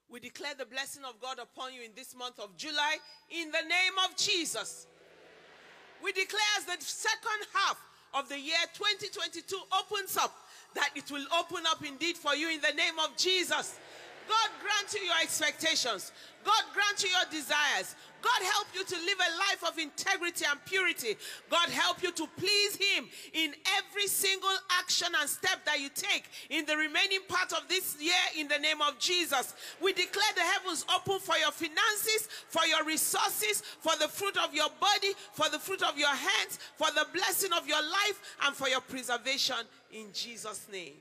We declare the blessing of God upon you in this month of July in the name of Jesus. We declare as the second half of the year 2022 opens up, that it will open up indeed for you in the name of Jesus. God grant you your expectations. God grant you your desires. God help you to live a life of integrity and purity. God help you to please Him in every single action and step that you take in the remaining part of this year in the name of Jesus. We declare the heavens open for your finances, for your resources, for the fruit of your body, for the fruit of your hands, for the blessing of your life, and for your preservation in Jesus' name.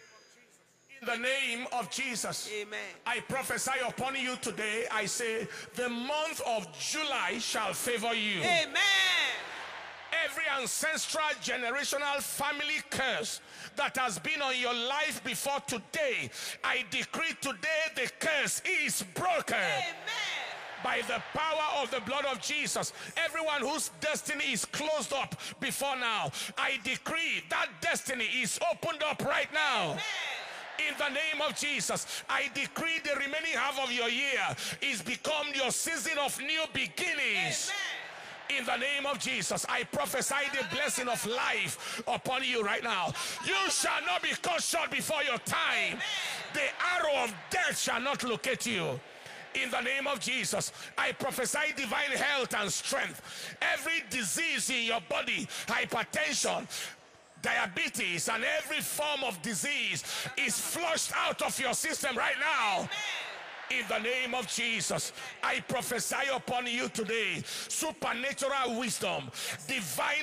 In the name of Jesus. Amen. I prophesy upon you today. I say the month of July shall favor you. Amen. Every ancestral generational family curse that has been on your life before today, I decree today the curse is broken. Amen. By the power of the blood of Jesus. Everyone whose destiny is closed up before now, I decree that destiny is opened up right now. Amen. In the name of Jesus, I decree the remaining half of your year is become your season of new beginnings. Amen. In the name of Jesus, I prophesy the blessing of life upon you right now. You shall not be cut short before your time. Amen. The arrow of death shall not locate you. In the name of Jesus, I prophesy divine health and strength. Every disease in your body, hypertension, diabetes, and every form of disease is flushed out of your system right now. In the name of Jesus, I prophesy upon you today supernatural wisdom, divine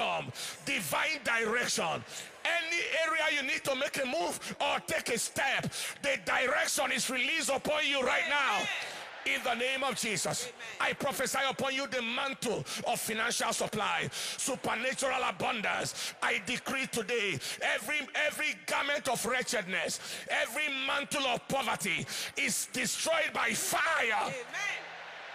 direction. Any area you need to make a move or take a step, the direction is released upon you right now. In the name of Jesus, I prophesy upon you the mantle of financial supply, supernatural abundance. I decree today every garment of wretchedness, every mantle of poverty is destroyed by fire. Amen.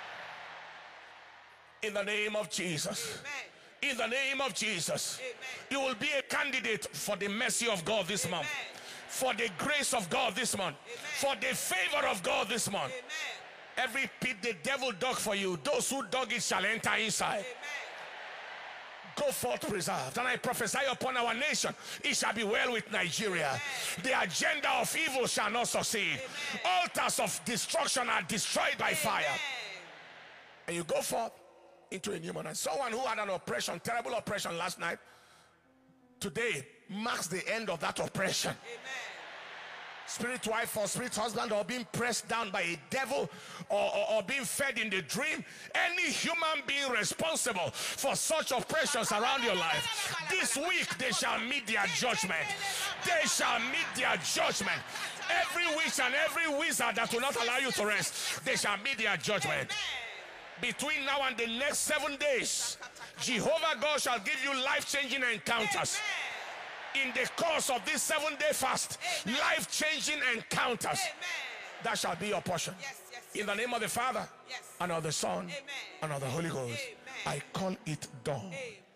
In the name of Jesus. Amen. In the name of Jesus. Amen. You will be a candidate for the mercy of God this month, for the grace of God this month, for the favor of God this month. Amen. Every pit the devil dug for you, those who dug it shall enter inside. Amen. Go forth preserved. And I prophesy upon our nation, it shall be well with Nigeria. Amen. The agenda of evil shall not succeed. Amen. Altars of destruction are destroyed by fire. Amen. And you go forth into a new month. And someone who had an oppression, terrible oppression last night, today marks the end of that oppression. Amen. Spirit wife or spirit husband, or being pressed down by a devil, or being fed in the dream, any human being responsible for such oppressions around your life, this week they shall meet their judgment. They shall meet their judgment. Every witch and every wizard that will not allow you to rest, they shall meet their judgment. Between now and the next 7 days, Jehovah God shall give you life-changing encounters. In the course of this 7-day fast, life-changing encounters, that shall be your portion. In the name of the Father, and of the Son, and of the Holy Ghost, I call it done.